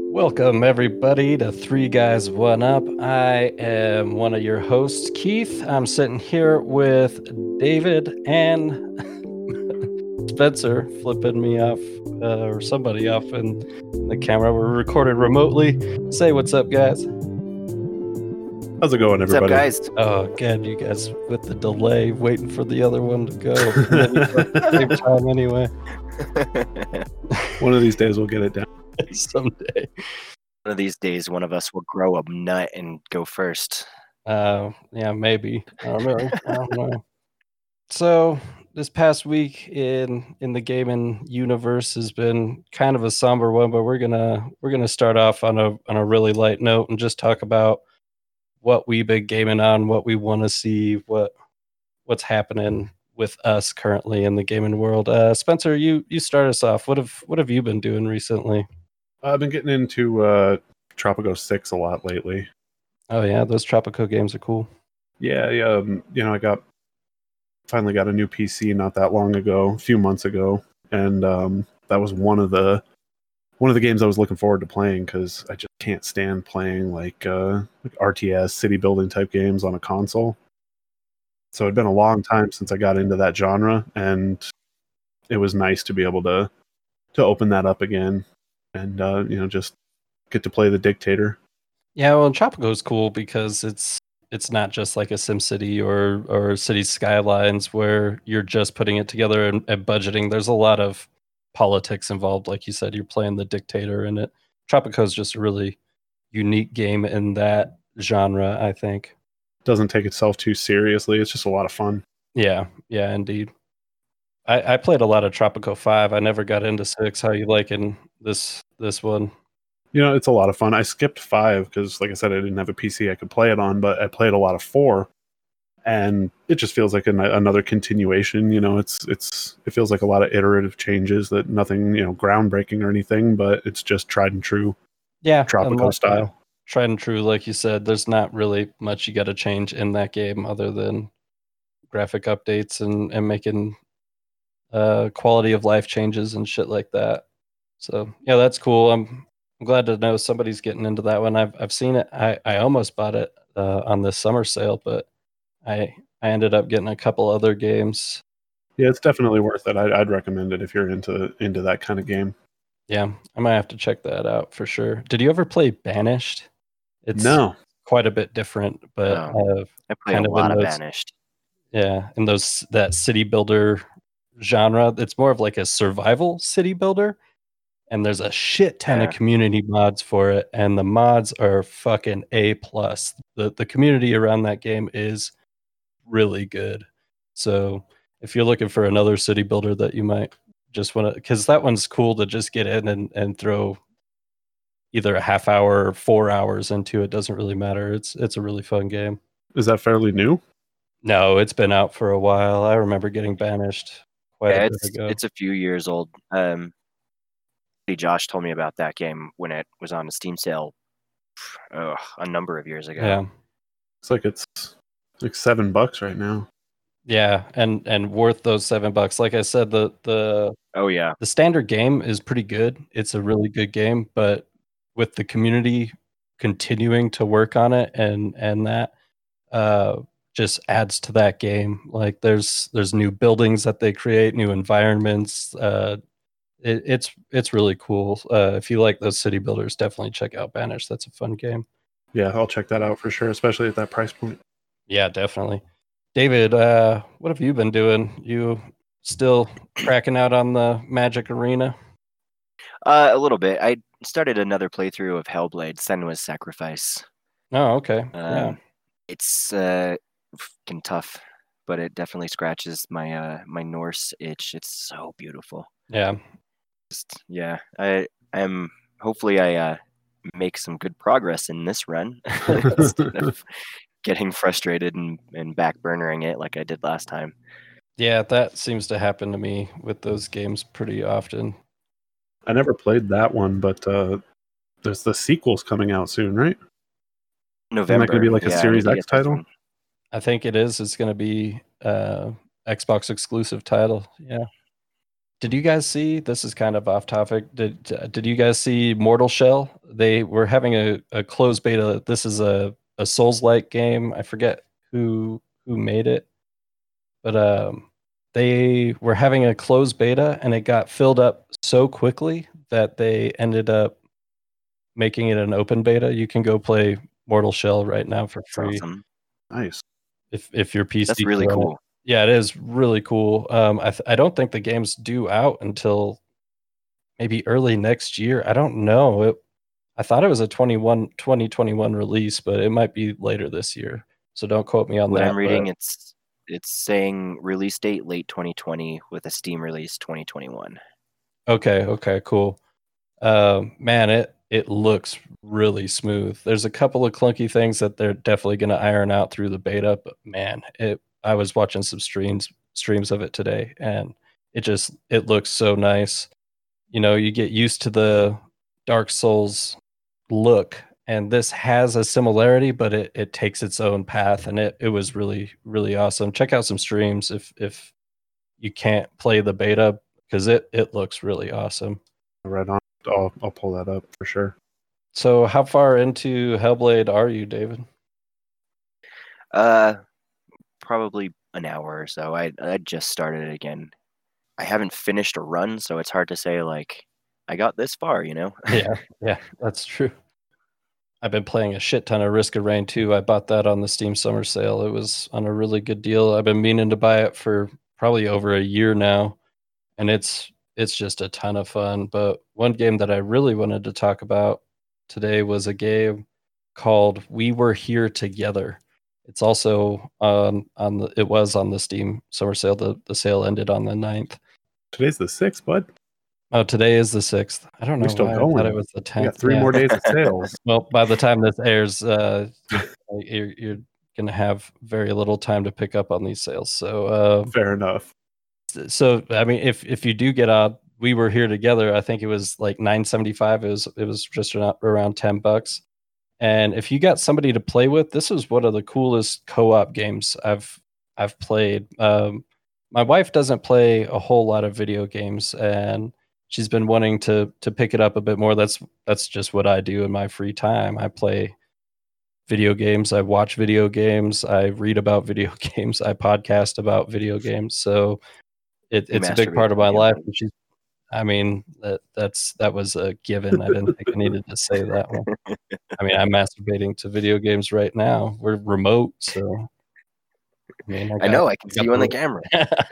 Welcome, everybody, to Three Guys, One Up. I am one of your hosts, Keith. I'm sitting here with David and Spencer flipping me off, or somebody off in the camera. We're recorded remotely. Say what's up, guys. How's it going, What's up, everybody? guys? Oh, God, you guys with the delay, waiting for the other one to go. Maybe at the same time anyway. One of these days we'll get it down. Someday. One of these days, one of us will grow a nut and go first. Yeah, maybe. I don't know. So this past week in the gaming universe has been kind of a somber one, but we're gonna start off on a really light note and just talk about what we've been gaming on, what we want to see, what's happening with us currently in the gaming world. Spencer, you start us off. What have you been doing recently? I've been getting into Tropico 6 a lot lately. Oh yeah, those Tropico games are cool. Yeah. I finally got a new PC not that long ago, a few months ago, and that was one of the games I was looking forward to playing because I just can't stand playing like RTS city building type games on a console. So it'd been a long time since I got into that genre, and it was nice to be able to open that up again and just get to play the Dictator. Yeah, well, Tropico is cool because it's not just like a SimCity or City Skylines where you're just putting it together and budgeting. There's a lot of politics involved. Like you said, you're playing the dictator in it. Tropico is just a really unique game in that genre, I think. Doesn't take itself too seriously. It's just a lot of fun. Yeah, indeed. I played a lot of Tropico 5. I never got into 6. How you liking this one? It's a lot of fun. I skipped 5 because, like I said, I didn't have a PC I could play it on, but I played a lot of 4, and it just feels like another continuation. It feels like a lot of iterative changes that nothing, groundbreaking or anything, but it's just tried and true. Yeah, Tropico style. Tried and true, like you said. There's not really much you got to change in that game other than graphic updates and making quality of life changes and shit like that. So yeah, that's cool. I'm glad to know somebody's getting into that one. I've seen it. I almost bought it on this summer sale, but I ended up getting a couple other games. Yeah, it's definitely worth it. I'd recommend it if you're into that kind of game. Yeah, I might have to check that out for sure. Did you ever play Banished? It's No. quite a bit different, but I played kind a of lot in of those- Banished. Yeah, in that city builder genre. It's more of like a survival city builder, and there's a shit ton of Yeah. community mods for it, and the mods are fucking A+. The community around that game is really good. So if you're looking for another city builder that you might just want to, because that one's cool to just get in and throw either a half hour or 4 hours into it, doesn't really matter. It's a really fun game. Is that fairly new? No, it's been out for a while. I remember getting Banished quite a bit ago. It's a few years old. Josh told me about that game when it was on a Steam sale a number of years ago. Yeah. It's like $7 right now. Yeah, and worth those $7. Like I said, the standard game is pretty good. It's a really good game, but with the community continuing to work on it and that just adds to that game. Like there's new buildings that they create, new environments. It's really cool. If you like those city builders, definitely check out Banish. That's a fun game. Yeah, I'll check that out for sure, especially at that price point. Yeah, definitely. David, what have you been doing? You still cracking out on the Magic Arena? A little bit. I started another playthrough of Hellblade: Senua's Sacrifice. Oh, okay. Yeah. It's fucking tough, but it definitely scratches my my Norse itch. It's so beautiful. Yeah. Hopefully I make some good progress in this run instead of getting frustrated and back burnering it like I did last time. Yeah, that seems to happen to me with those games pretty often. I never played that one, but there's the sequels coming out soon, right? November. Isn't that going to be like a Series X title? I think it is. It's going to be Xbox exclusive title. Yeah. Did you guys see? This is kind of off topic. Did you guys see Mortal Shell? They were having a closed beta. This is a Souls-like game. I forget who made it, but they were having a closed beta, and it got filled up so quickly that they ended up making it an open beta. You can go play Mortal Shell right now for free. Awesome. Nice. If your PC. That's really cool. Yeah, it is really cool. I don't think the game's due out until maybe early next year. I don't know. I thought it was a 2021 release, but it might be later this year. So don't quote me on that. What I'm reading, it's saying release date late 2020 with a Steam release 2021. Okay, cool. Man, it looks really smooth. There's a couple of clunky things that they're definitely going to iron out through the beta, but man, I was watching some streams of it today, and it looks so nice. You know, you get used to the Dark Souls look, and this has a similarity, but it takes its own path, and it was really, really awesome. Check out some streams if you can't play the beta, because it looks really awesome. Right on. I'll pull that up for sure. So how far into Hellblade are you, David? Probably an hour or so. I just started it again. I haven't finished a run, so it's hard to say like I got this far, you know? Yeah, that's true. I've been playing a shit ton of Risk of Rain 2. I bought that on the Steam Summer Sale. It was on a really good deal. I've been meaning to buy it for probably over a year now, and it's just a ton of fun. But one game that I really wanted to talk about today was a game called We Were Here Together. It's also it was on the Steam Summer Sale. The sale ended on the 9th. Today's the 6th, bud. Oh, today is the 6th. I don't know We're still why going. I thought it was the 10th. We got 3 more days of sales. Well, by the time this airs, you're going to have very little time to pick up on these sales. So fair enough. So I mean, if you do get on, We Were Here Together, I think it was like $9.75. It was just around $10. And if you got somebody to play with, this was one of the coolest co-op games I've played. My wife doesn't play a whole lot of video games, and she's been wanting to pick it up a bit more. That's just what I do in my free time. I play video games. I watch video games. I read about video games. I podcast about video games. So it's a big part of my life. And she's, I mean, that was a given. I didn't think I needed to say that one. I mean, I'm masturbating to video games right now. We're remote, so I mean, I can see you on the camera.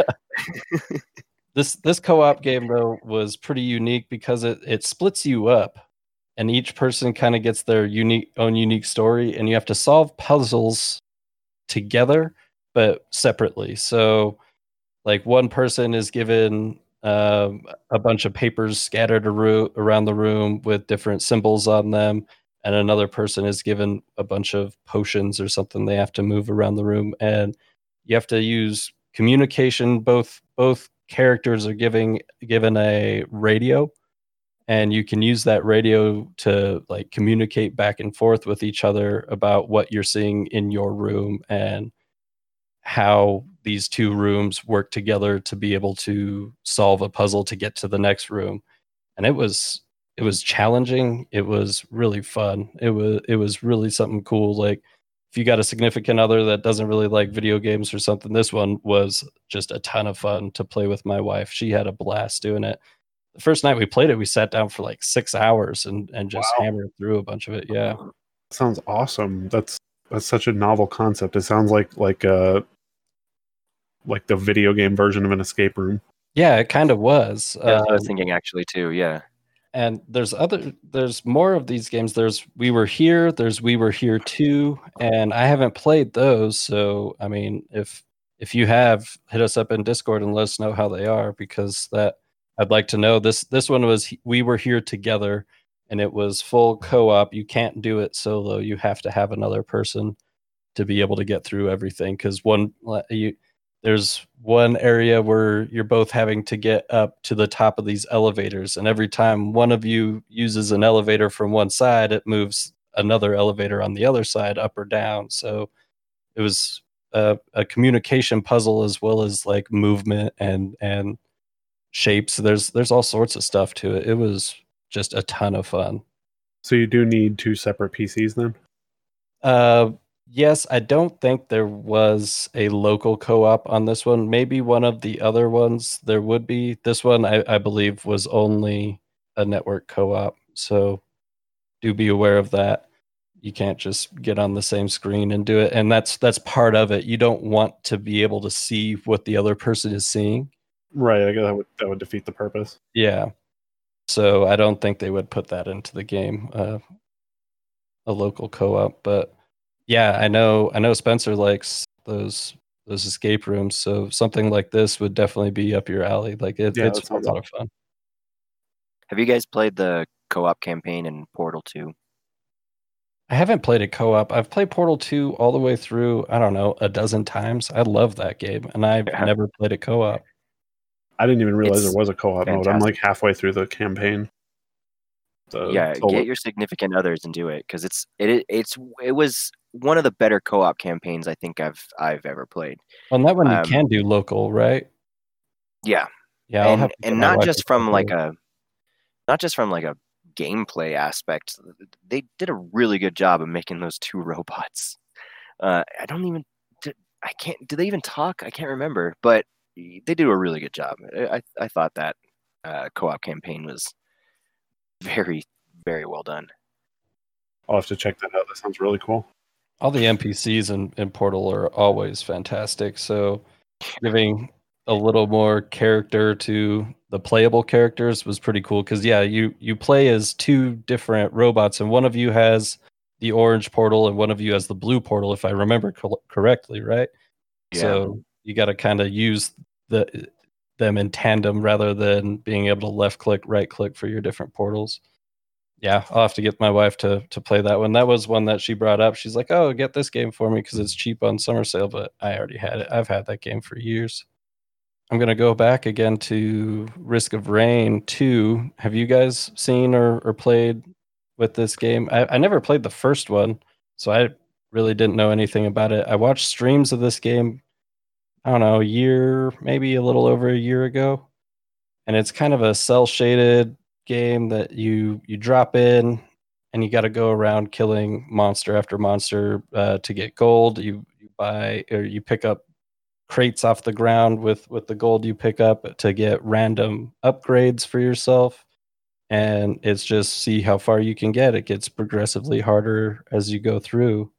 This co-op game though was pretty unique because it splits you up, and each person kind of gets their own unique story, and you have to solve puzzles together but separately. So like one person is given a bunch of papers scattered around the room with different symbols on them, and another person is given a bunch of potions or something they have to move around the room, and you have to use communication. Both characters are given a radio, and you can use that radio to like communicate back and forth with each other about what you're seeing in your room and how these two rooms work together to be able to solve a puzzle to get to the next room. And it was challenging. It was really fun. It was really something cool. Like if you got a significant other that doesn't really like video games or something, this one was just a ton of fun to play with my wife. She had a blast doing it. The first night we played it, we sat down for like 6 hours and just hammered through a bunch of it. Yeah. Sounds awesome. That's such a novel concept. It sounds like the video game version of an escape room. Yeah, it kind of was. I was thinking actually too, yeah. And there's more of these games. There's We Were Here, there's We Were Here 2, and I haven't played those. So, I mean, if you have, hit us up in Discord and let us know how they are, because I'd like to know. This one was We Were Here Together, and it was full co-op. You can't do it solo. You have to have another person to be able to get through everything, because there's one area where you're both having to get up to the top of these elevators, and every time one of you uses an elevator from one side, it moves another elevator on the other side up or down. So it was a communication puzzle as well as like movement and shapes. There's all sorts of stuff to it. It was just a ton of fun. So you do need 2 separate PCs then? Yes, I don't think there was a local co-op on this one. Maybe one of the other ones there would be. This one, I believe, was only a network co-op. So do be aware of that. You can't just get on the same screen and do it. And that's part of it. You don't want to be able to see what the other person is seeing. Right. I guess that would defeat the purpose. Yeah. So I don't think they would put that into the game, a local co-op. But yeah, I know Spencer likes those escape rooms, so something like this would definitely be up your alley. Like it's a lot of fun. Have you guys played the co-op campaign in Portal 2? I haven't played a co-op. I've played Portal 2 all the way through, I don't know, a dozen times. I love that game, and I've never played a co-op. I didn't even realize there was a co-op mode. I'm like halfway through the campaign. Get your significant others and do it, because it was one of the better co-op campaigns I think I've ever played. On that one, you can do local, right? Yeah, yeah, and not just from like a gameplay aspect. They did a really good job of making those 2 robots. Do they even talk? I can't remember, but they do a really good job. I thought that co-op campaign was very, very well done. I'll have to check that out. That sounds really cool. All the NPCs in Portal are always fantastic. So giving a little more character to the playable characters was pretty cool. Because you play as 2 different robots, and one of you has the orange portal and one of you has the blue portal, if I remember correctly, right? Yeah. So you got to kind of use them in tandem rather than being able to left click, right click for your different portals. Yeah, I'll have to get my wife to play that one. That was one that she brought up. She's like, "Oh, get this game for me because it's cheap on summer sale." But I already had it. I've had that game for years. I'm gonna go back again to Risk of Rain 2. Have you guys seen or played with this game? I never played the first one, so I really didn't know anything about it. I watched streams of this game, I don't know, maybe a little over a year ago. And it's kind of a cell shaded game that you drop in and you got to go around killing monster after monster to get gold. You buy or you pick up crates off the ground with the gold you pick up to get random upgrades for yourself. And it's just see how far you can get. It gets progressively harder as you go through.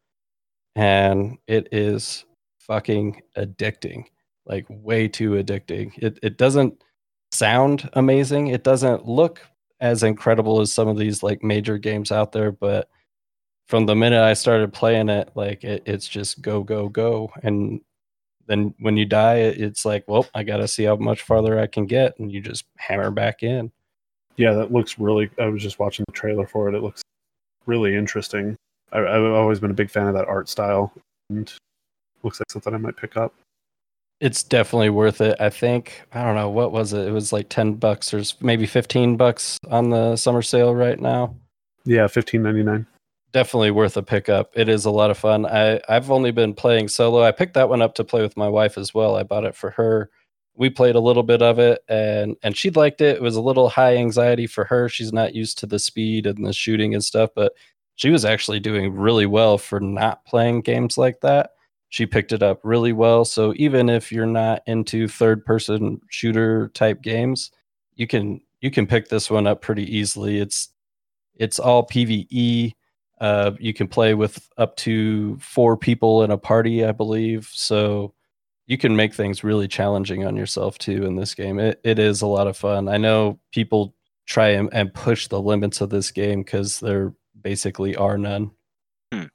And it is fucking addicting, like way too addicting. It doesn't sound amazing. It doesn't look as incredible as some of these like major games out there, but from the minute I started playing it, like it's just go, go, go. And then when you die, it's like, well, I got to see how much farther I can get. And you just hammer back in. Yeah, that looks really, I was just watching the trailer for it. It looks really interesting. I've always been a big fan of that art style, and looks like something I might pick up. It's definitely worth it. I think, I don't know, what was it? It was like $10 or maybe $15 on the summer sale right now. Yeah, $15.99. Definitely worth a pickup. It is a lot of fun. I've only been playing solo. I picked that one up to play with my wife as well. I bought it for her. We played a little bit of it and she liked it. It was a little high anxiety for her. She's not used to the speed and the shooting and stuff, but she was actually doing really well for not playing games like that. She picked it up really well. So even if you're not into third person shooter type games, you can pick this one up pretty easily. It's all PvE. You can play with up to 4 people in a party, I believe. So you can make things really challenging on yourself too in this game. It is a lot of fun. I know people try and push the limits of this game because there basically are none. It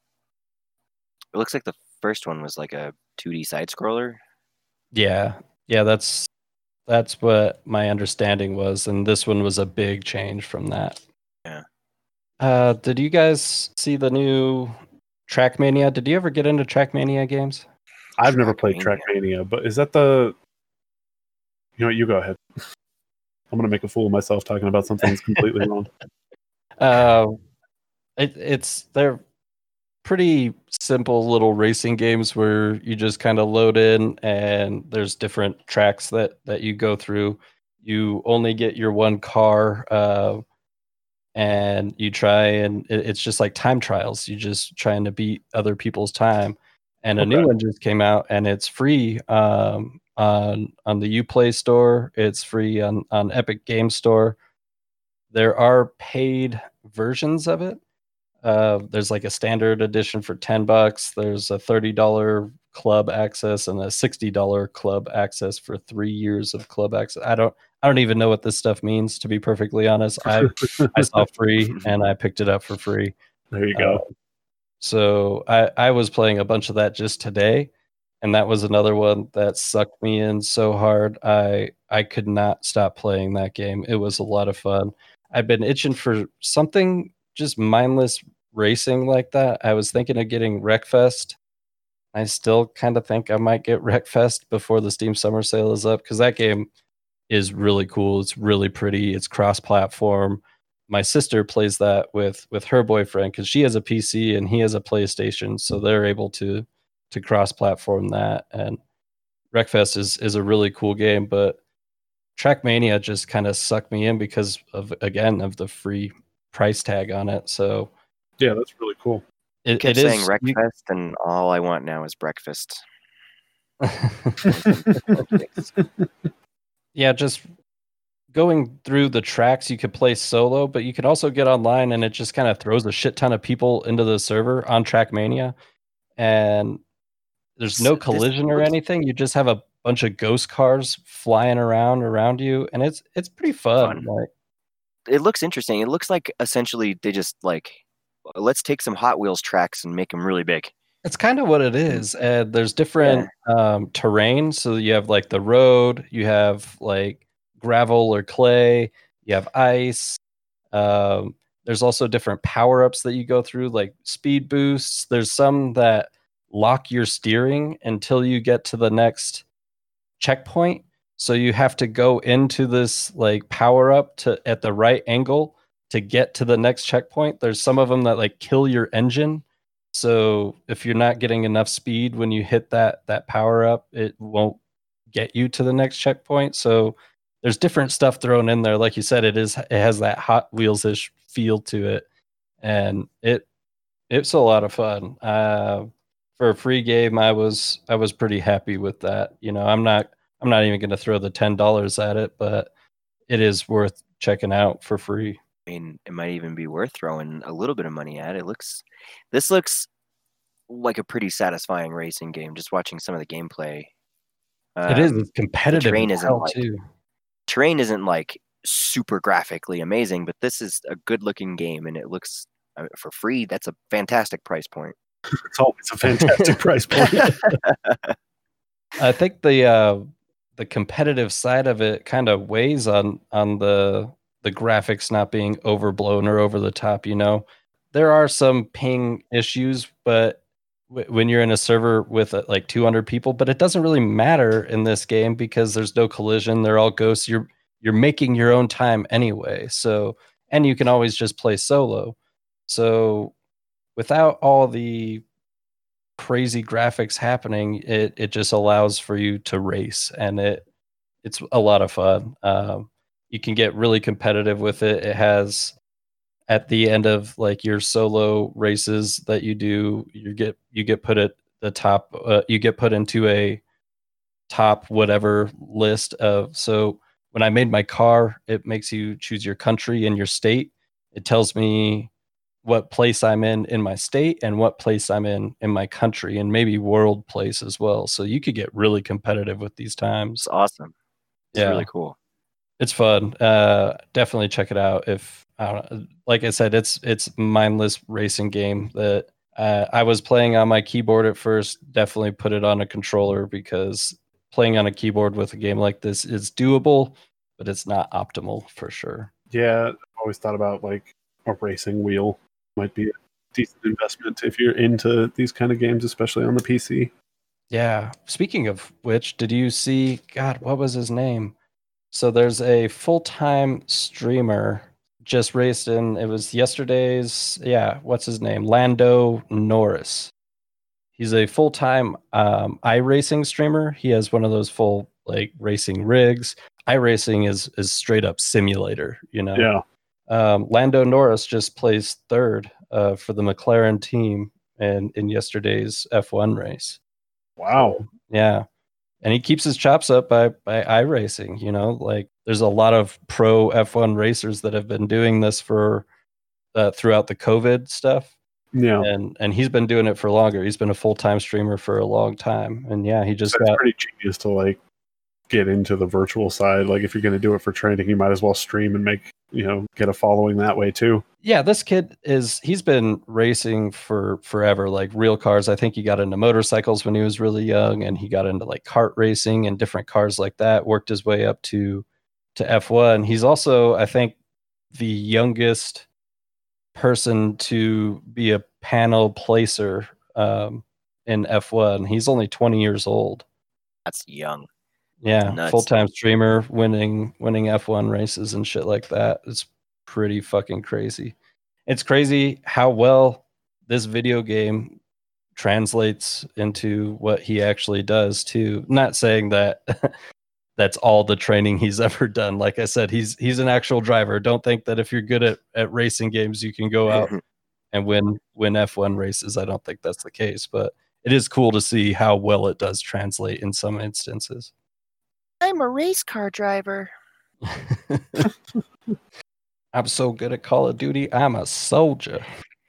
looks like the first one was like a 2D side scroller. Yeah, that's what my understanding was, and this one was a big change from that. Yeah. Did you guys see the new Trackmania? Did you ever get into Trackmania games? I've never played Trackmania, but is that the... You know what, you go ahead. I'm going to make a fool of myself talking about something that's completely wrong. They're pretty simple little racing games where you just kind of load in and there's different tracks that you go through. you only get your one car, and you try, and it's just like time trials. You just trying to beat other people's time. And a new one just came out, and it's free on the Uplay store. It's free on Epic Game Store. There are paid versions of it. There's like a standard edition for $10. There's a $30 club access and a $60 club access for 3 years of club access. I don't even know what this stuff means, to be perfectly honest. I saw free and I picked it up for free. There you go. So I was playing a bunch of that just today, and that was another one that sucked me in so hard. I could not stop playing that game. It was a lot of fun. I've been itching for something just mindless racing like that. I was thinking of getting Wreckfest. I still kind of think I might get Wreckfest before the Steam Summer Sale is up, because that game is really cool. It's really pretty. It's cross-platform. My sister plays that with her boyfriend because she has a PC and he has a PlayStation, so they're able to cross-platform that. And Wreckfest is a really cool game, but Trackmania just kind of sucked me in because of the free price tag on it. So yeah, that's really cool. You kept saying Wreckfest, and all I want now is breakfast. Yeah, just going through the tracks, you could play solo, but you could also get online, and it just kind of throws a shit ton of people into the server on Trackmania, and there's no collision or anything. You just have a bunch of ghost cars flying around you, and it's pretty fun. Like, it looks interesting. It looks like essentially they just like, let's take some Hot Wheels tracks and make them really big. It's kind of what it is. There's different terrain. So you have like the road, you have like gravel or clay, you have ice. There's also different power-ups that you go through, like speed boosts. There's some that lock your steering until you get to the next checkpoint. So you have to go into this like power-up at the right angle to get to the next checkpoint. There's some of them that like kill your engine. So if you're not getting enough speed when you hit that power up, it won't get you to the next checkpoint. So there's different stuff thrown in there. Like you said, it has that Hot Wheels-ish feel to it, and it's a lot of fun. For a free game, I was pretty happy with that. You know, I'm not even going to throw the $10 at it, but it is worth checking out for free. I mean, it might even be worth throwing a little bit of money at. This looks like a pretty satisfying racing game. Just watching some of the gameplay, it is. It's competitive. Terrain isn't like super graphically amazing, but this is a good-looking game, and it looks for free. That's a fantastic price point. It's always a fantastic price point. I think the competitive side of it kind of weighs on the graphics not being overblown or over the top. You know, there are some ping issues, but when you're in a server with like 200 people, but it doesn't really matter in this game because there's no collision. They're all ghosts. You're making your own time anyway. So, and you can always just play solo. So without all the crazy graphics happening, it just allows for you to race, and it's a lot of fun. You can get really competitive with it. It has, at the end of like your solo races that you do, you get put at the top. You get put into a top whatever list of. So when I made my car, it makes you choose your country and your state. It tells me what place I'm in my state and what place I'm in my country, and maybe world place as well. So you could get really competitive with these times. It's awesome. It's really cool. It's fun. Definitely check it out. If like I said, it's mindless racing game that I was playing on my keyboard at first. Definitely put it on a controller because playing on a keyboard with a game like this is doable, but it's not optimal for sure. Yeah, I've always thought about like a racing wheel might be a decent investment if you're into these kind of games, especially on the PC. Yeah. Speaking of which, did you see, God, what was his name? So there's a full-time streamer just raced in, it was yesterday's, what's his name? Lando Norris. He's a full-time iRacing streamer. He has one of those full like racing rigs. iRacing is straight up simulator, you know. Yeah. Lando Norris just placed third for the McLaren team in yesterday's F1 race. Wow. So, yeah. And he keeps his chops up by iRacing, you know, like there's a lot of pro F1 racers that have been doing this for throughout the COVID stuff. Yeah. And he's been doing it for longer. He's been a full-time streamer for a long time. And yeah, he just got pretty genius to like get into the virtual side. Like if you're going to do it for training, you might as well stream and make, you know, get a following that way too. Yeah, this kid he's been racing for forever, like real cars. I think he got into motorcycles when he was really young, and he got into like kart racing and different cars like that, worked his way up to F1. He's also, I think, the youngest person to be a panel placer in F1. He's only 20 years old. That's young. Yeah, full-time streamer, winning F1 races and shit like that. It's pretty fucking crazy. It's crazy how well this video game translates into what he actually does too. Not saying that that's all the training he's ever done. Like I said, he's an actual driver. Don't think that if you're good at racing games, you can go out and win F1 races. I don't think that's the case, but it is cool to see how well it does translate in some instances. I'm a race car driver. I'm so good at Call of Duty. I'm a soldier.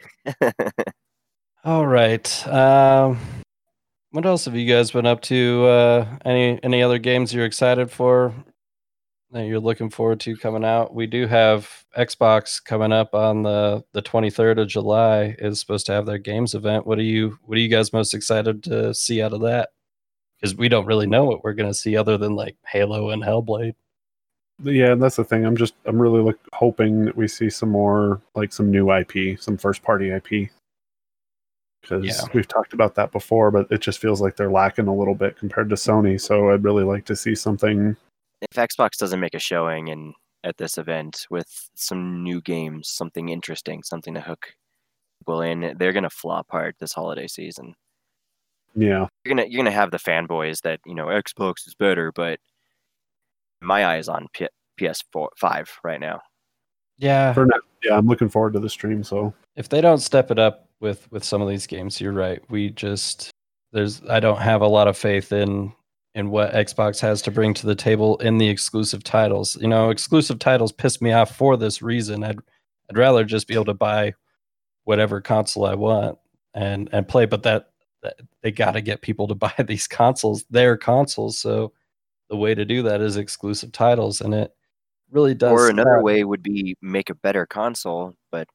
All right. What else have you guys been up to? Any other games you're excited for that you're looking forward to coming out? We do have Xbox coming up on the 23rd of July is supposed to have their games event. What are you guys most excited to see out of that? Because we don't really know what we're going to see other than like Halo and Hellblade. Yeah, that's the thing. I'm really hoping that we see some more, like some new IP, some first party IP. Because we've talked about that before, but it just feels like they're lacking a little bit compared to Sony. So I'd really like to see something. If Xbox doesn't make a showing at this event with some new games, something interesting, something to hook people in, they're gonna flop hard this holiday season. Yeah, you're gonna have the fanboys that, you know, Xbox is better, but my eye is on PS5 right now. Yeah, for now, yeah, I'm looking forward to the stream. So if they don't step it up with some of these games, you're right. I don't have a lot of faith in what Xbox has to bring to the table in the exclusive titles. You know, exclusive titles piss me off for this reason. I'd rather just be able to buy whatever console I want and play, but that they got to get people to buy these consoles, their consoles. So the way to do that is exclusive titles, and it really does. Or another way would be make a better console, but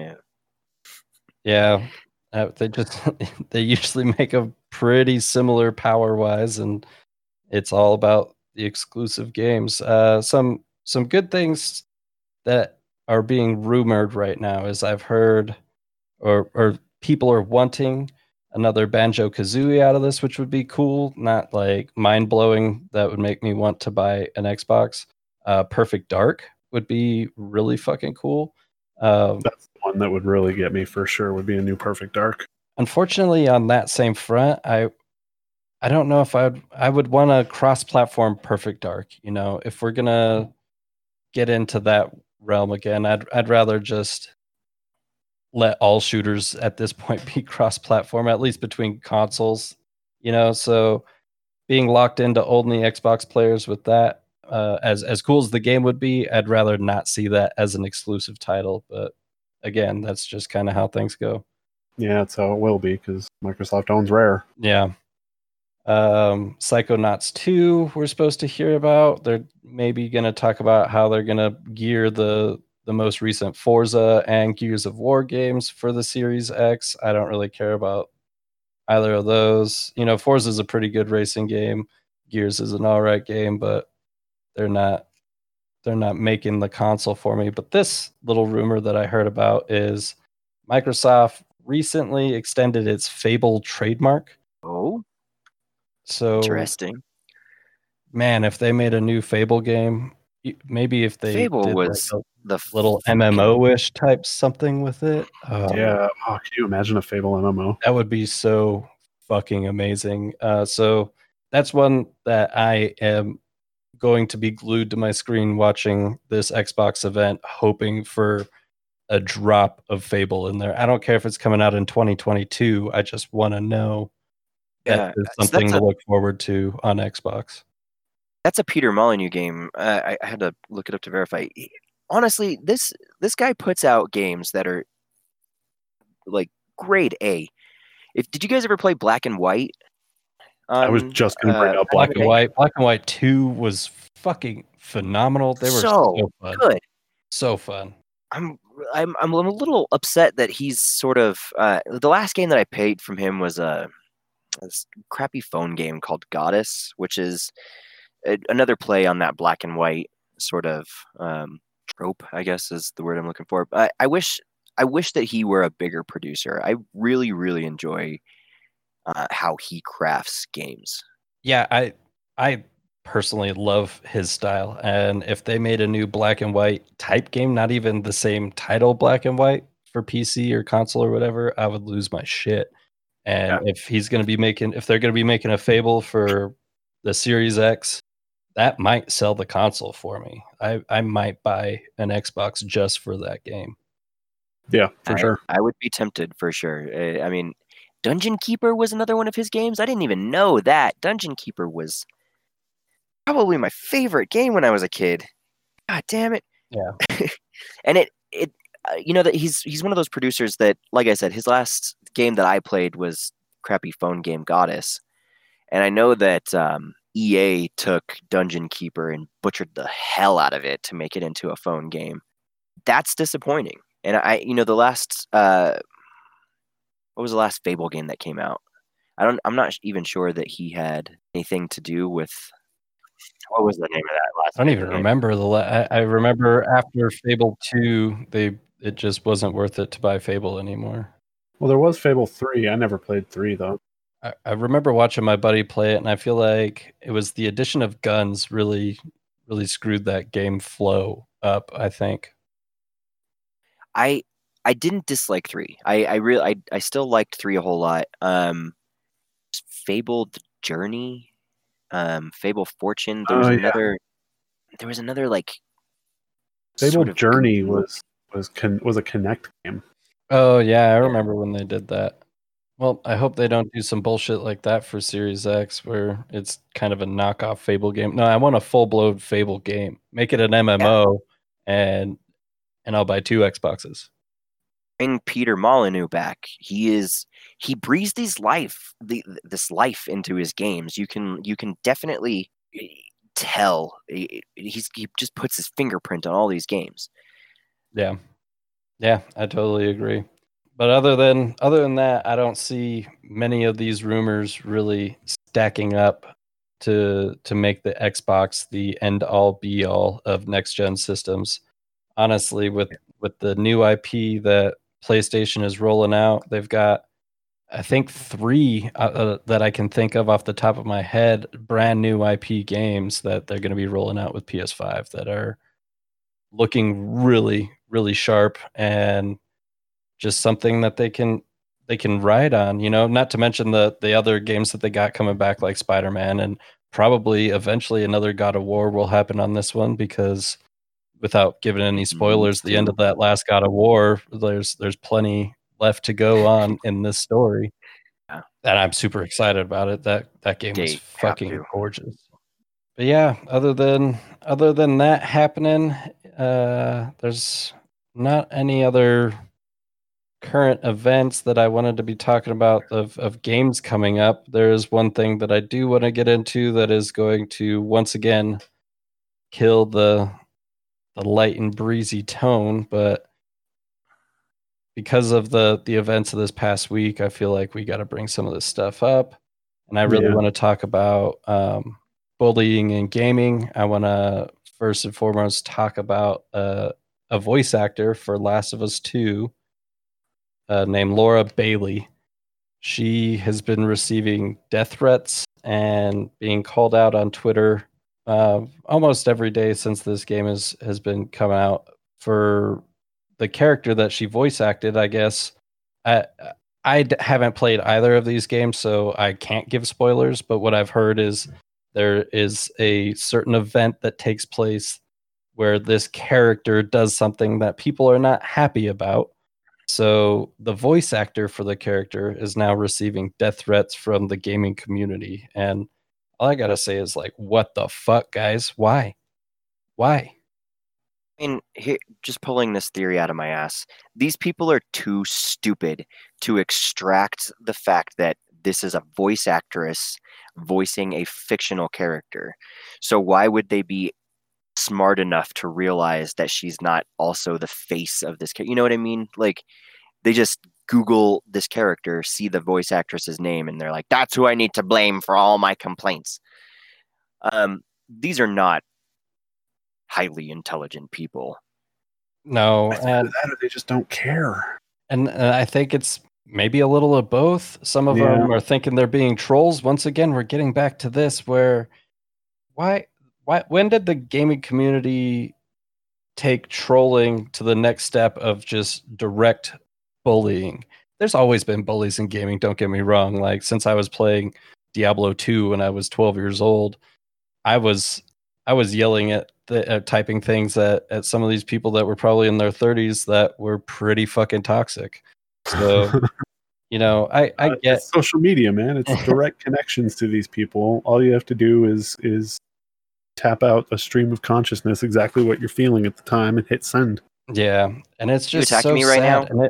yeah, they usually make a pretty similar power wise, and it's all about the exclusive games. Some good things that are being rumored right now is I've heard or people are wanting another Banjo-Kazooie out of this, which would be cool. Not like mind-blowing that would make me want to buy an Xbox. Perfect Dark would be really fucking cool. That's the one that would really get me for sure, would be a new Perfect Dark. Unfortunately, on that same front, I don't know if I would want a cross-platform Perfect Dark. You know, if we're gonna get into that realm again, I'd rather just let all shooters at this point be cross-platform, at least between consoles. You know, so being locked into only Xbox players with that, as cool as the game would be, I'd rather not see that as an exclusive title. But again, that's just kind of how things go. Yeah, that's how it will be because Microsoft owns Rare. Yeah. Psychonauts 2 we're supposed to hear about. They're maybe going to talk about how they're going to gear the most recent Forza and Gears of War games for the Series X. I don't really care about either of those. You know, Forza is a pretty good racing game. Gears is an all right game, but they're not making the console for me. But this little rumor that I heard about is Microsoft recently extended its Fable trademark. Oh, so interesting. Man, if they made a new Fable game, maybe if they Fable did was like the little MMO-ish type something with it. Yeah, can you imagine a Fable MMO? That would be so fucking amazing. So that's one that I am going to be glued to my screen watching this Xbox event, hoping for a drop of Fable in there. I don't care if it's coming out in 2022. I just want to know that there's something to look forward to on Xbox. That's a Peter Molyneux game. I had to look it up to verify. Honestly, this guy puts out games that are like grade A. Did you guys ever play Black and White? I was just going to bring up Black and White. Black and White 2 was fucking phenomenal. They were so fun. Good. So fun. I'm a little upset that he's sort of the last game that I played from him was a crappy phone game called Goddess, which is another play on that Black and White sort of trope, I guess is the word I'm looking for. I wish that he were a bigger producer. I really, really enjoy how he crafts games. Yeah, I personally love his style, and if they made a new Black and White type game, not even the same title Black and White for PC or console or whatever, I would lose my shit. And if they're going to be making a Fable for the Series X, that might sell the console for me. I might buy an Xbox just for that game. Yeah, for sure. I would be tempted for sure. I mean, Dungeon Keeper was another one of his games. I didn't even know that. Dungeon Keeper was probably my favorite game when I was a kid. God damn it. Yeah. And it that he's one of those producers that, like I said, his last game that I played was crappy phone game Goddess. And I know that EA took Dungeon Keeper and butchered the hell out of it to make it into a phone game. That's disappointing. And the last what was the last Fable game that came out? I'm not even sure that he had anything to do with. What was the name of that last? I don't even remember I remember after Fable 2, it just wasn't worth it to buy Fable anymore. Well, there was Fable 3. I never played 3 though. I remember watching my buddy play it, and I feel like it was the addition of guns really, really screwed that game flow up, I think. I didn't dislike 3. I still liked 3 a whole lot. Fable the Journey, Fable Fortune. There was another like Fable sort of Journey was a Kinect game. Oh yeah, I remember when they did that. Well, I hope they don't do some bullshit like that for Series X, where it's kind of a knockoff Fable game. No, I want a full-blown Fable game. Make it an MMO, and I'll buy 2 Xboxes. Bring Peter Molyneux back. He breathes this life into his games. You can definitely tell he just puts his fingerprint on all these games. Yeah, I totally agree. But other than that, I don't see many of these rumors really stacking up to make the Xbox the end all be all of next gen systems. Honestly, with the new IP that PlayStation is rolling out, they've got, I think, 3 that I can think of off the top of my head, brand new IP games that they're going to be rolling out with PS5 that are looking really, really sharp and just something that they can ride on, not to mention the other games that they got coming back, like Spider-Man, and probably eventually another God of War will happen on this one, because without giving any spoilers, the end of that last God of War, there's plenty left to go on in this story. Yeah. And I'm super excited about it. That game is fucking gorgeous. But yeah, other than that happening, there's not any other current events that I wanted to be talking about of games coming up. There is one thing that I do want to get into that is going to once again kill the light and breezy tone, but because of the events of this past week, I feel like we got to bring some of this stuff up. And I really want to talk about bullying in gaming. I want to first and foremost talk about a voice actor for Last of Us 2 named Laura Bailey. She has been receiving death threats and being called out on Twitter almost every day since this game has been coming out for the character that she voice acted. I guess I haven't played either of these games, so I can't give spoilers. But what I've heard is there is a certain event that takes place where this character does something that people are not happy about. So the voice actor for the character is now receiving death threats from the gaming community. And all I gotta say is like, what the fuck, guys? Why? I mean, just pulling this theory out of my ass, these people are too stupid to extract the fact that this is a voice actress voicing a fictional character. So why would they be smart enough to realize that she's not also the face of this character? You know what I mean? Like, they just Google this character, see the voice actress's name, and they're like, that's who I need to blame for all my complaints. These are not highly intelligent people. No, and they just don't care. And I think it's maybe a little of both. Some of them are thinking they're being trolls. Once again, we're getting back to this where when did the gaming community take trolling to the next step of just direct bullying? There's always been bullies in gaming, don't get me wrong. Like, since I was playing Diablo 2 when I was 12 years old, I was yelling at typing things at some of these people that were probably in their 30s that were pretty fucking toxic. So, you know, I get it's social media, man. It's direct connections to these people. All you have to do is tap out a stream of consciousness, exactly what you're feeling at the time, and hit send. Yeah, and it's just you attacking so me right sad. now?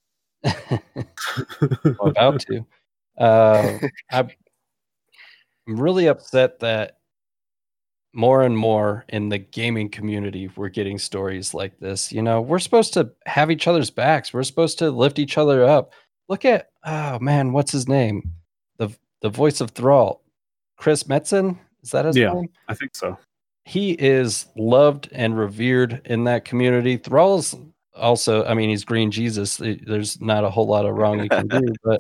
I'm about to. I'm really upset that more and more in the gaming community, we're getting stories like this. You know, we're supposed to have each other's backs. We're supposed to lift each other up. Look at, oh man, what's his name? The voice of Thrall, Chris Metzen. Is that his name? I think so. He is loved and revered in that community. Thrall's also, I mean, he's Green Jesus. There's not a whole lot of wrong you can do, but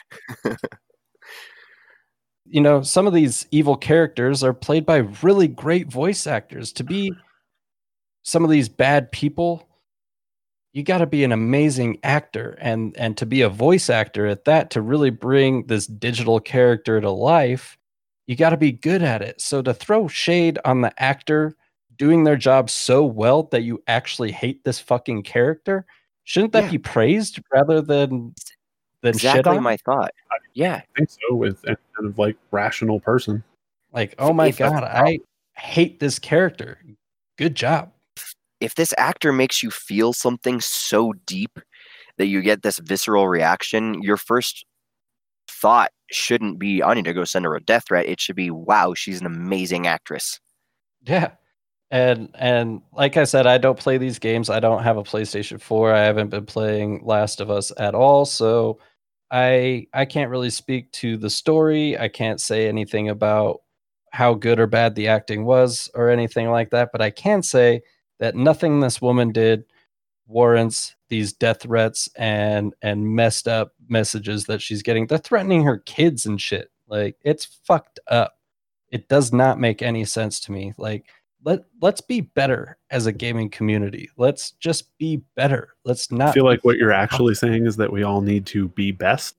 you know, some of these evil characters are played by really great voice actors. To be some of these bad people, you got to be an amazing actor, and to be a voice actor at that, to really bring this digital character to life, you got to be good at it. So to throw shade on the actor doing their job so well that you actually hate this fucking character, shouldn't that be praised rather than exactly shit on? My thought. Yeah, I think so. With any kind of like rational person, like, oh my god, I hate this character. Good job. If this actor makes you feel something so deep that you get this visceral reaction, your first thought shouldn't be, I need to go send her a death threat. It should be, wow, she's an amazing actress. Yeah. And like I said, I don't play these games. I don't have a PlayStation 4. I haven't been playing Last of Us at all, so I can't really speak to the story. I can't say anything about how good or bad the acting was or anything like that, but I can say that nothing this woman did warrants these death threats and messed up messages that she's getting. They're threatening her kids and shit. Like, it's fucked up. It does not make any sense to me. Like, let's be better as a gaming community. Let's just be better. Let's not. I feel like what you're actually saying is that we all need to be best.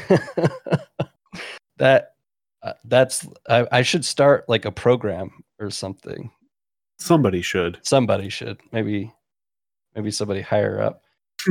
I should start like a program or something. Somebody should. Maybe somebody higher up.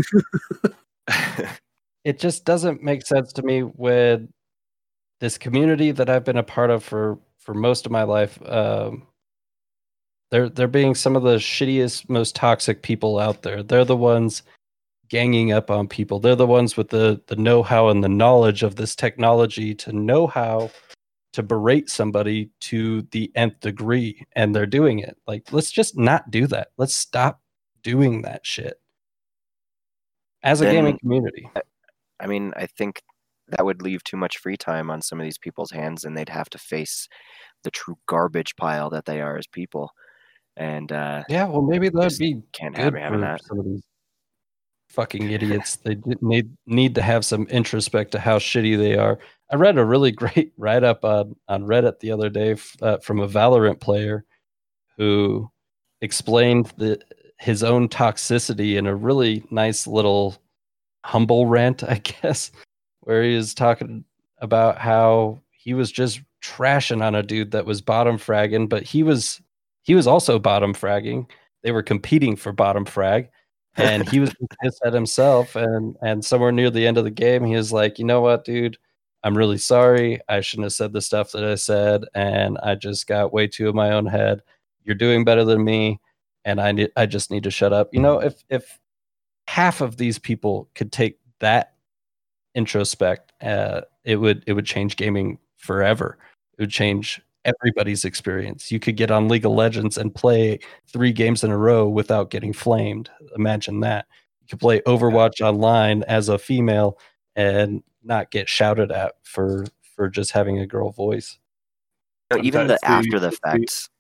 It just doesn't make sense to me with this community that I've been a part of for most of my life. They're being some of the shittiest, most toxic people out there. They're the ones ganging up on people. They're the ones with the know-how and the knowledge of this technology to know how to berate somebody to the nth degree, and they're doing it. Like, let's just not do that. Let's stop doing that shit as a gaming community. I mean, I think that would leave too much free time on some of these people's hands, and they'd have to face the true garbage pile that they are as people. And yeah, well, maybe that'd be can't have having that. Some of these fucking idiots. They need to have some introspect to how shitty they are. I read a really great write-up on Reddit the other day from a Valorant player who explained his own toxicity in a really nice little humble rant, I guess. where he was talking about how he was just trashing on a dude that was bottom fragging, but he was also bottom fragging. They were competing for bottom frag, and he was pissed at himself. And somewhere near the end of the game, he was like, "You know what, dude? I'm really sorry. I shouldn't have said the stuff that I said, and I just got way too in my own head. You're doing better than me, and I just need to shut up." You know, if half of these people could take that introspect, it would change gaming forever. It would change everybody's experience. You could get on League of Legends and play 3 games in a row without getting flamed. Imagine that. You could play Overwatch online as a female and not get shouted at for just having a girl voice. Even the after the fact.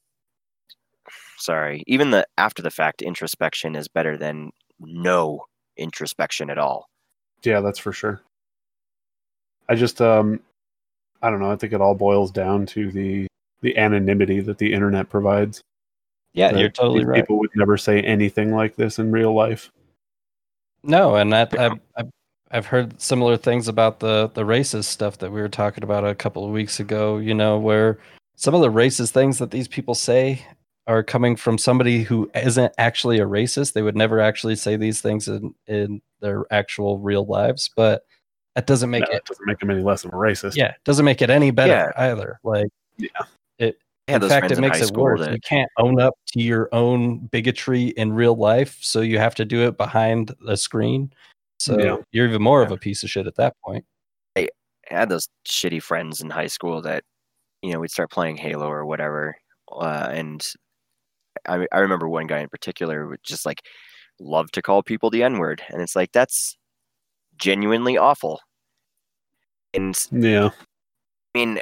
Sorry, even the after the fact introspection is better than no introspection at all. Yeah, that's for sure. I just I don't know, I think it all boils down to the anonymity that the internet provides. Yeah, you're totally right. People would never say anything like this in real life. No, and I've heard similar things about the racist stuff that we were talking about a couple of weeks ago, you know, where some of the racist things that these people say are coming from somebody who isn't actually a racist. They would never actually say these things in their actual real lives, but that doesn't make it doesn't make them any less of a racist. Yeah, it doesn't make it any better either. Like, in fact, it makes it worse. You can't own up to your own bigotry in real life, so you have to do it behind the screen. So you're even more of a piece of shit at that point. I had those shitty friends in high school that, you know, we'd start playing Halo or whatever, and I remember one guy in particular would just like love to call people the N-word, and it's like, that's genuinely awful. And I mean,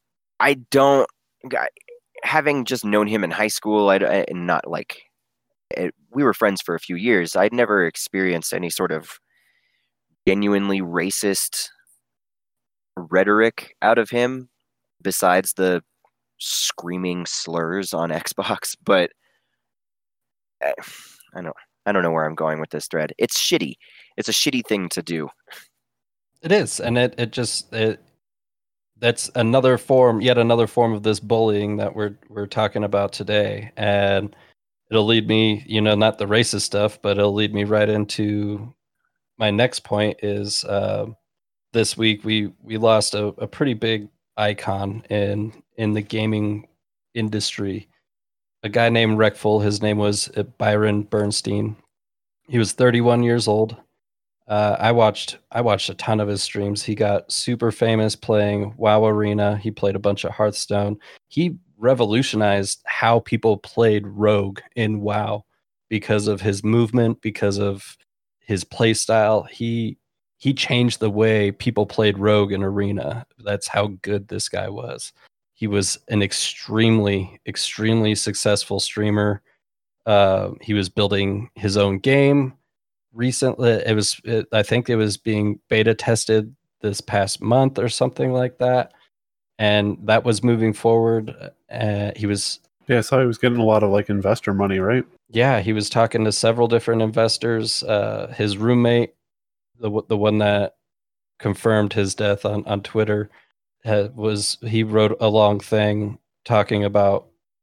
having just known him in high school, and not like we were friends for a few years, I'd never experienced any sort of genuinely racist rhetoric out of him besides the screaming slurs on Xbox. But I don't know where I'm going with this thread. It's shitty. It's a shitty thing to do. It is, and that's yet another form of this bullying that we're talking about today. And it'll lead me, you know, not the racist stuff, but it'll lead me right into my next point is this week we lost a pretty big icon in the gaming industry. A guy named Reckful. His name was Byron Bernstein. He was 31 years old. I watched a ton of his streams. He got super famous playing WoW Arena. He played a bunch of Hearthstone. He revolutionized how people played Rogue in WoW because of his movement, because of his play style. He changed the way people played Rogue in Arena. That's how good this guy was. He was an extremely, extremely successful streamer. He was building his own game. Recently, I think it was being beta tested this past month or something like that, and that was moving forward. He was I saw he was getting a lot of like investor money, right? Yeah, he was talking to several different investors. His roommate, the one that confirmed his death on Twitter, he wrote a long thing talking about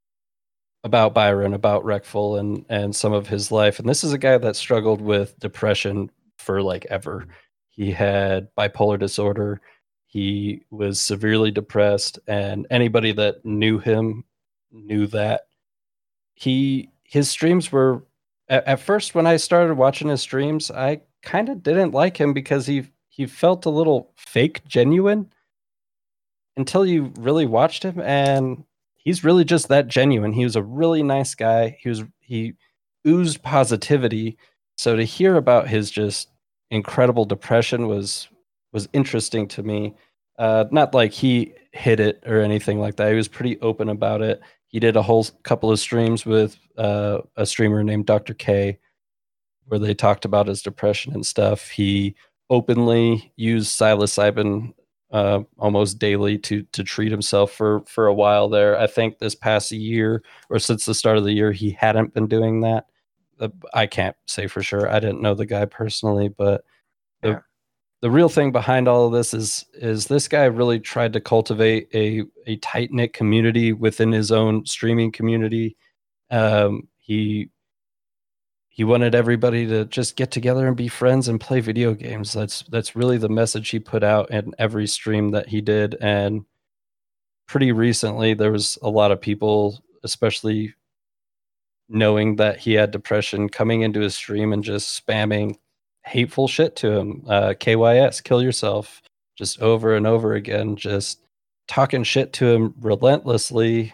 Byron, about Reckful, and some of his life. And this is a guy that struggled with depression for like ever. He had bipolar disorder. He was severely depressed, and anybody that knew him knew that. His streams were at first, when I started watching his streams, I kind of didn't like him because he felt a little fake genuine until you really watched him, and he's really just that genuine. He was a really nice guy. He oozed positivity. So to hear about his just incredible depression was interesting to me. Not like he hid it or anything like that. He was pretty open about it. He did a whole couple of streams with a streamer named Dr. K, where they talked about his depression and stuff. He openly used psilocybin almost daily to treat himself for a while there. I think this past year, or since the start of the year, he hadn't been doing that. I can't say for sure. I didn't know the guy personally, but the the real thing behind all of this is this guy really tried to cultivate a tight knit community within his own streaming community. He wanted everybody to just get together and be friends and play video games. That's really the message he put out in every stream that he did. And pretty recently, there was a lot of people, especially knowing that he had depression, coming into his stream and just spamming hateful shit to him. KYS, kill yourself, just over and over again, just talking shit to him relentlessly.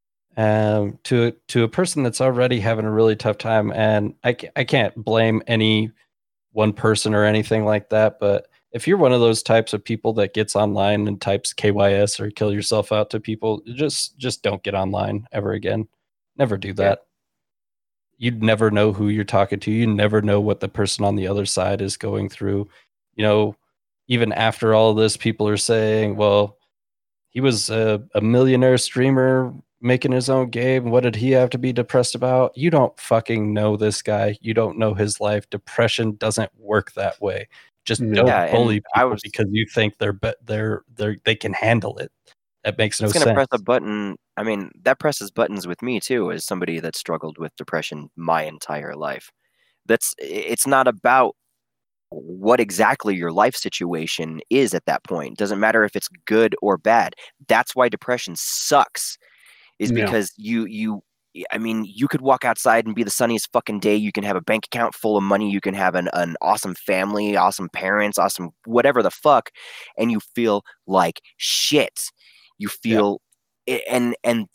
To a person that's already having a really tough time. And I can't blame any one person or anything like that, but if you're one of those types of people that gets online and types KYS or kill yourself out to people, just don't get online ever again. Never do that. You'd never know who you're talking to. You never know what the person on the other side is going through. You know, even after all of this, people are saying, well, he was a millionaire streamer making his own game. What did he have to be depressed about? You don't fucking know this guy. You don't know his life. Depression doesn't work that way. Just don't bully people because you think they can handle it. That makes no sense. It's going to press a button. I mean, that presses buttons with me too, as somebody that struggled with depression my entire life. It's not about what exactly your life situation is at that point. It doesn't matter if it's good or bad. That's why depression sucks, is because you could walk outside and be the sunniest fucking day. You can have a bank account full of money. You can have an awesome family, awesome parents, awesome whatever the fuck, and you feel like shit. You feel and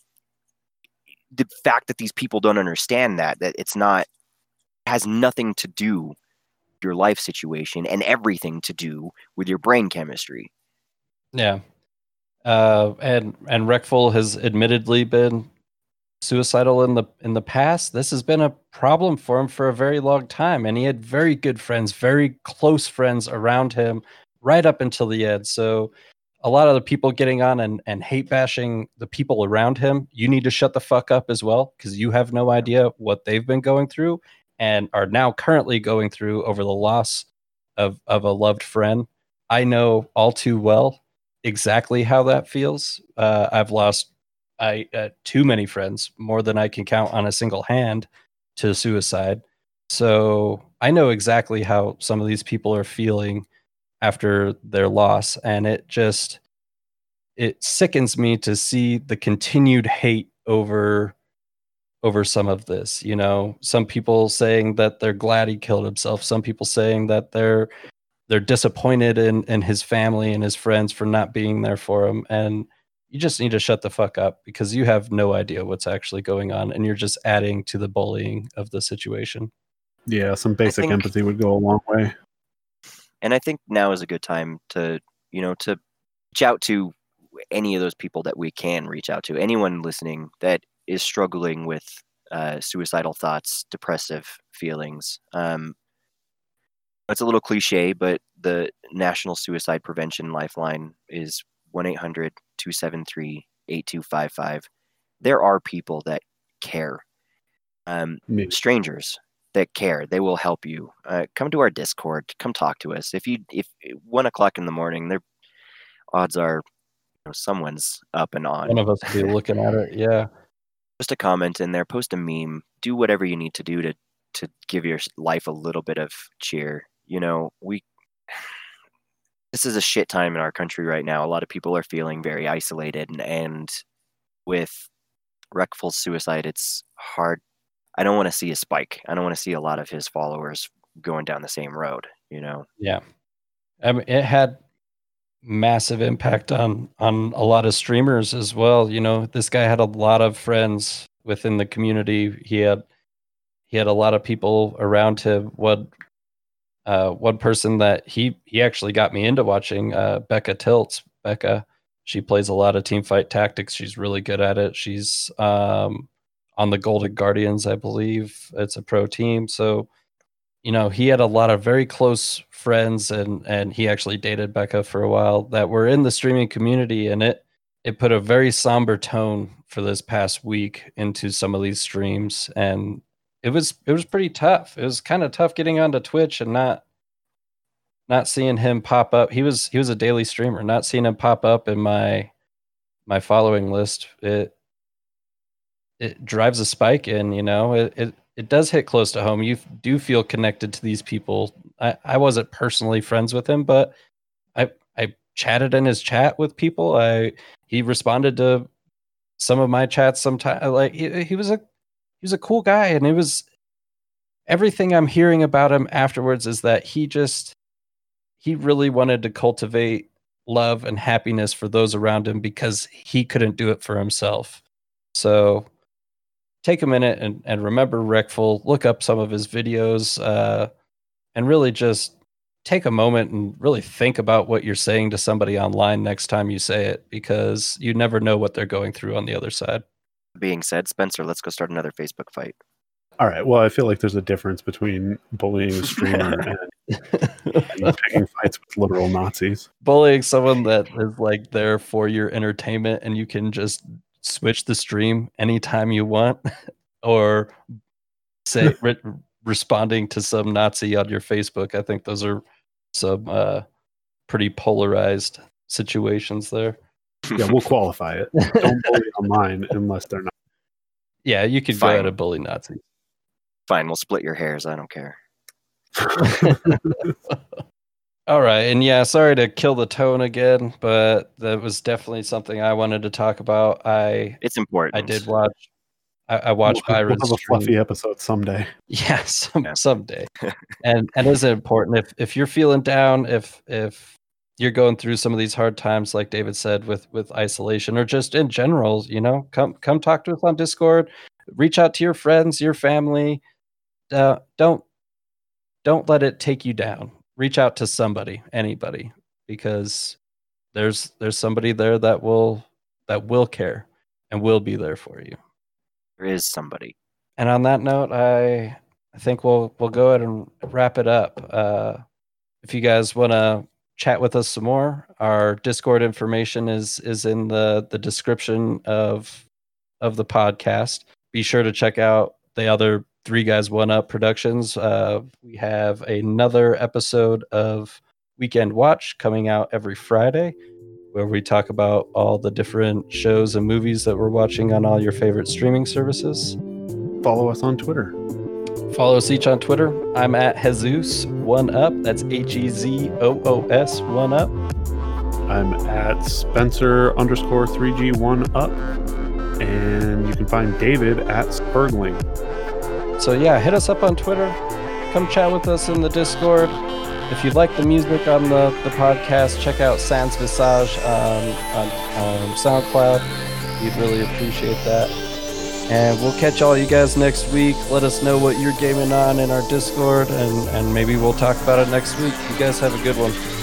the fact that these people don't understand that it's not, has nothing to do with your life situation and everything to do with your brain chemistry. Yeah. And Reckful has admittedly been suicidal in the past. This has been a problem for him for a very long time, and he had very good friends, very close friends around him right up until the end. So a lot of the people getting on and hate bashing the people around him, you need to shut the fuck up as well, because you have no idea what they've been going through and are now currently going through over the loss of a loved friend. I know all too well exactly how that feels. I've lost too many friends, more than I can count on a single hand, to suicide. So I know exactly how some of these people are feeling after their loss, and it sickens me to see the continued hate over some of this. You know, some people saying that they're glad he killed himself, some people saying that they're disappointed in his family and his friends for not being there for him. And you just need to shut the fuck up, because you have no idea what's actually going on, and you're just adding to the bullying of the situation. Yeah, some basic empathy would go a long way. And I think now is a good time to reach out to any of those people that we can reach out to. Anyone listening that is struggling with suicidal thoughts, depressive feelings. It's a little cliche, but the National Suicide Prevention Lifeline is 1-800-273-8255. There are people that care. Strangers that care. They will help you. Come to our Discord. Come talk to us. If 1 o'clock in the morning, their odds are someone's up and on. One of us will be looking at it. Yeah. Post a comment in there. Post a meme. Do whatever you need to do to give your life a little bit of cheer. This is a shit time in our country right now. A lot of people are feeling very isolated, and with Reckful's suicide, it's hard. I don't want to see a spike. I don't want to see a lot of his followers going down the same road, Yeah. I mean, it had massive impact on a lot of streamers as well. This guy had a lot of friends within the community. He had a lot of people around him. One person that he actually got me into watching, Becca Tilts. Becca, she plays a lot of Teamfight Tactics. She's really good at it. She's on the Golden Guardians, I believe. It's a pro team. So, he had a lot of very close friends, and he actually dated Becca for a while, that were in the streaming community, and it put a very somber tone for this past week into some of these streams, and it was pretty tough. It was kind of tough getting onto Twitch and not not seeing him pop up. He was a daily streamer. Not seeing him pop up in my following list, it drives a spike in. It does hit close to home. You do feel connected to these people. I wasn't personally friends with him, but I chatted in his chat with people. He responded to some of my chats sometimes. Like he was a cool guy, and it was everything I'm hearing about him afterwards is that he really wanted to cultivate love and happiness for those around him because he couldn't do it for himself. So take a minute and remember Reckful, look up some of his videos, and really just take a moment and really think about what you're saying to somebody online next time you say it, because you never know what they're going through on the other side. Being said, Spencer, let's go start another Facebook fight. All right. Well, I feel like there's a difference between bullying a streamer and picking fights with literal Nazis. Bullying someone that is like there for your entertainment and you can just switch the stream anytime you want, or say responding to some Nazi on your Facebook. I think those are some pretty polarized situations there. Yeah, we'll qualify it. Don't bully online unless they're not. Yeah, you could go ahead and bully Nazis. Fine, we'll split your hairs. I don't care. All right, and yeah, sorry to kill the tone again, but that was definitely something I wanted to talk about. It's important. I did watch. I watched Byron's. We'll have a fluffy episode someday. Yeah, someday. and is it important if you're feeling down, if you're going through some of these hard times, like David said, with isolation, or just in general, come talk to us on Discord. Reach out to your friends, your family. Don't let it take you down. Reach out to somebody, anybody, because there's somebody there that will care and will be there for you. There is somebody. And on that note, I think we'll go ahead and wrap it up. If you guys want to chat with us some more, our Discord information is in the description of the podcast. Be sure to check out the other 3 Guys 1 Up productions. We have another episode of Weekend Watch coming out every Friday, where we talk about all the different shows and movies that we're watching on all your favorite streaming services. Follow us on Twitter. Follow us each on Twitter. I'm at Jesus1Up. That's HEZOOS 1Up. I'm at Spencer_3G1Up. And you can find David at Spurgling. So yeah, hit us up on Twitter. Come chat with us in the Discord. If you like the music on the podcast, check out Sans Visage on SoundCloud. We'd really appreciate that. And we'll catch all you guys next week. Let us know what you're gaming on in our Discord, and maybe we'll talk about it next week. You guys have a good one.